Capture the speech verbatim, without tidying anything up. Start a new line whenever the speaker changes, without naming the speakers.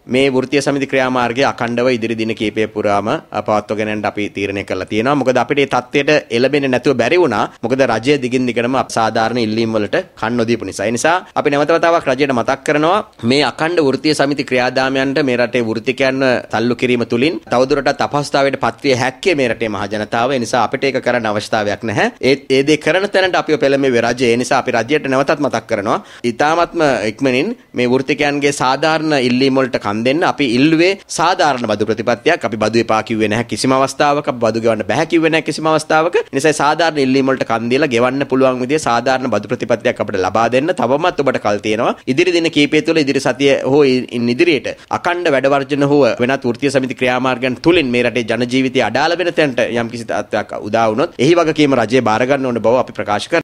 මේ වෘත්තීය සමිති ක්‍රියාමාර්ගය අඛණ්ඩව ඉදිරි දින කිහිපය පුරාම පවත්වාගෙන යන්න අපි තීරණය කරලා තියෙනවා. මොකද අපිට මේ தත්ත්වයට එළඹෙන්නේ නැතුව බැරි වුණා. මොකද රජය දිගින් දිගටම සාධාරණ ඉල්ලීම් වලට කන් නොදීපු නිසා. ඒ නිසා අපි නැවත වතාවක් රජයට මතක් කරනවා මේ අඛණ්ඩ වෘත්තීය සමිති ක්‍රියාදාමයන්ට මේ රටේ වෘත්තිකයන්ව තල්ලු කිරීම තුලින් තවදුරටත් අපහසුතාවයට පත්විය හැක්කේ මේ රටේ මහ ජනතාව. ඒ නිසා අපිට ඒක කරන්න අවශ්‍යතාවයක් නැහැ. ඒ ඒ දේ කරන තැනට අපිව පෙළඹෙන්නේ රජය. ඒ නිසා අපි රජයට නැවතත් මතක් කරනවා. ඊ타මත්ම ඉක්මනින් මේ වෘත්තිකයන්ගේ සාධාරණ ඉල්ලීම් වලට කන් දෙන්න අපි ඉල්ලුවේ සාධාරණ බදු ප්‍රතිපත්තියක්. අපි බදු එපා කිව්වේ නැහැ කිසිම අවස්ථාවක. අපි බදු ගෙවන්න බෑ කිව්වේ නැහැ කිසිම අවස්ථාවක. ඒ නිසා සාධාරණ ඉල්ලීම් වලට කන් දීලා ගෙවන්න පුළුවන් විදිහේ සාධාරණ බදු ප්‍රතිපත්තියක් අපිට ලබා දෙන්න තවමත් ඔබට කල් තියෙනවා. ඉදිරි දින කීපය තුළ ඉදිරි සතිය හෝ ඉන් ඉදිරියට අඛණ්ඩ වැඩ වර්ජන හෝ වෙනත් වෘත්තීය සමිති ක්‍රියාමාර්ගයන් තුලින් මේ රටේ ජන ජීවිතය අඩාල වෙන තැනට යම් කිසි තත්ත්වයක් උදා වුණොත් එහි වගකීම රජය බාර ගන්න ඕන බව අපි ප්‍රකාශ කරනවා.